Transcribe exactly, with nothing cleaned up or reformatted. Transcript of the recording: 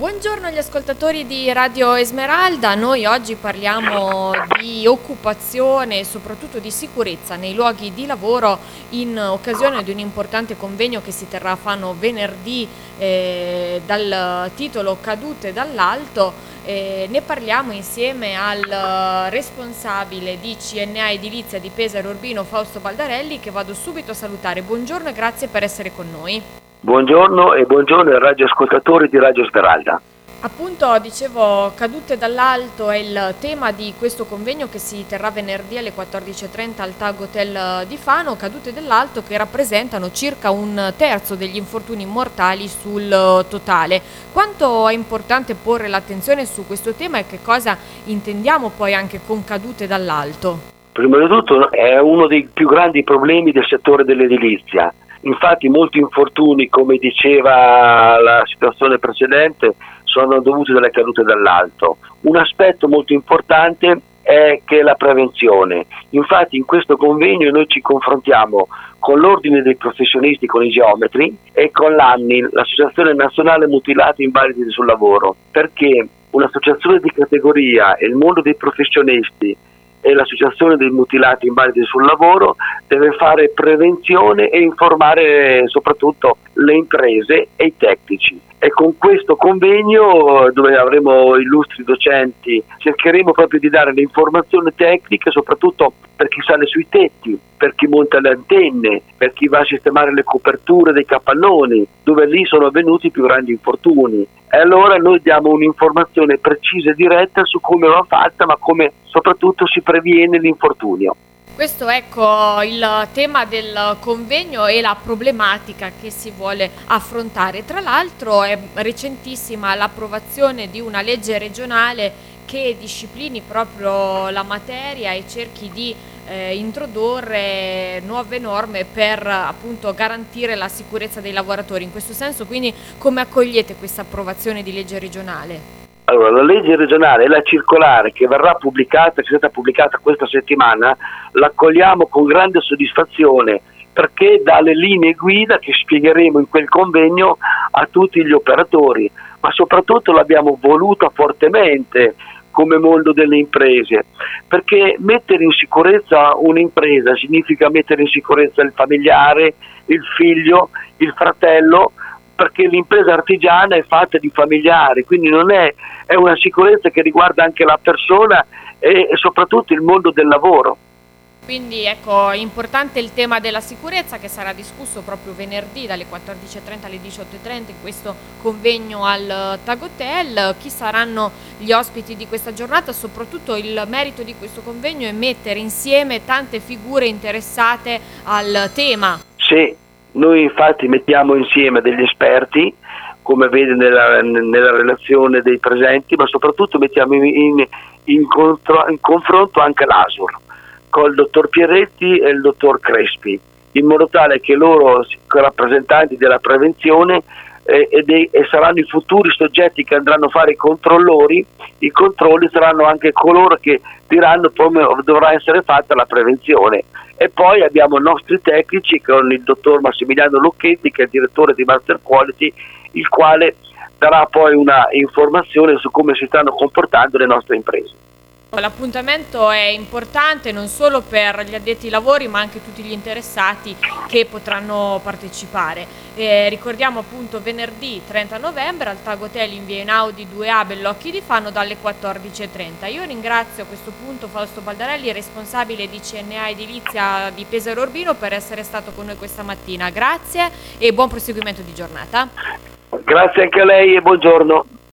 Buongiorno agli ascoltatori di Radio Esmeralda, noi oggi parliamo di occupazione e soprattutto di sicurezza nei luoghi di lavoro in occasione di un importante convegno che si terrà a Fano venerdì eh, dal titolo Cadute dall'alto. Eh, ne parliamo insieme al responsabile di C N A Edilizia di Pesaro Urbino, Fausto Baldarelli, che vado subito a salutare. Buongiorno e grazie per essere con noi. Buongiorno e buongiorno ai radioascoltatori di Radio Esmeralda. Appunto, dicevo, cadute dall'alto è il tema di questo convegno che si terrà venerdì alle quattordici e trenta al Tag Hotel di Fano, cadute dall'alto che rappresentano circa un terzo degli infortuni mortali sul totale. Quanto è importante porre l'attenzione su questo tema e che cosa intendiamo poi anche con cadute dall'alto? Prima di tutto è uno dei più grandi problemi del settore dell'edilizia. Infatti molti infortuni, come diceva la situazione precedente, sono dovuti dalle cadute dall'alto. Un aspetto molto importante è che la prevenzione. Infatti in questo convegno noi ci confrontiamo con l'Ordine dei Professionisti, con i geometri, e con l'A N I, l'Associazione Nazionale Mutilati Invalidi sul Lavoro, perché un'associazione di categoria e il mondo dei professionisti e l'Associazione dei Mutilati Invalidi sul Lavoro deve fare prevenzione e informare soprattutto le imprese e i tecnici. E con questo convegno, dove avremo illustri docenti, cercheremo proprio di dare le informazioni tecniche, soprattutto per chi sale sui tetti, per chi monta le antenne, per chi va a sistemare le coperture dei capannoni, dove lì sono avvenuti i più grandi infortuni. E allora noi diamo un'informazione precisa e diretta su come va fatta, ma come soprattutto si previene l'infortunio. Questo ecco il tema del convegno e la problematica che si vuole affrontare. Tra l'altro è recentissima l'approvazione di una legge regionale che disciplini proprio la materia e cerchi di eh, introdurre nuove norme per appunto garantire la sicurezza dei lavoratori. In questo senso, quindi, come accogliete questa approvazione di legge regionale? Allora, la legge regionale e la circolare che verrà pubblicata, che è stata pubblicata questa settimana, l'accogliamo con grande soddisfazione, perché dà le linee guida che spiegheremo in quel convegno a tutti gli operatori, ma soprattutto l'abbiamo voluta fortemente come mondo delle imprese, perché mettere in sicurezza un'impresa significa mettere in sicurezza il familiare, il figlio, il fratello, perché l'impresa artigiana è fatta di familiari, quindi non è, è una sicurezza che riguarda anche la persona e, e soprattutto il mondo del lavoro. Quindi ecco, è importante il tema della sicurezza che sarà discusso proprio venerdì dalle quattordici e trenta alle diciotto e trenta in questo convegno al Tag Hotel. Chi saranno gli ospiti di questa giornata? Soprattutto il merito di questo convegno è mettere insieme tante figure interessate al tema. Sì. Noi infatti mettiamo insieme degli esperti, come vede nella, nella relazione dei presenti, ma soprattutto mettiamo in, in, in, contro, in confronto anche l'Asur, col dottor Pierretti e il dottor Crespi, in modo tale che loro, rappresentanti della prevenzione, eh, e, dei, e saranno i futuri soggetti che andranno a fare i controllori, i controlli saranno anche coloro che diranno come dovrà essere fatta la prevenzione. E poi abbiamo i nostri tecnici con il dottor Massimiliano Lucchetti, che è il direttore di Master Quality, il quale darà poi una informazione su come si stanno comportando le nostre imprese. L'appuntamento è importante non solo per gli addetti ai lavori ma anche tutti gli interessati che potranno partecipare. Eh, ricordiamo appunto venerdì trenta novembre al Tag Hotel in via Einaudi due A Bellocchi di Fano dalle quattordici e trenta. Io ringrazio a questo punto Fausto Baldarelli, responsabile di C N A Edilizia di Pesaro Urbino, per essere stato con noi questa mattina. Grazie e buon proseguimento di giornata. Grazie anche a lei e buongiorno.